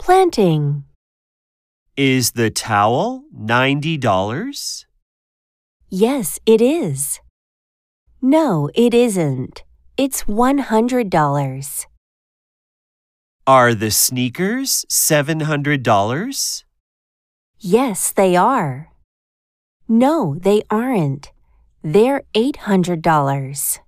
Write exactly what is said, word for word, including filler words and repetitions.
Planting. Is the towel ninety dollars? Yes, it is. No, it isn't. It's one hundred dollars. Are the sneakers seven hundred dollars? Yes, they are. No, they aren't. They're eight hundred dollars.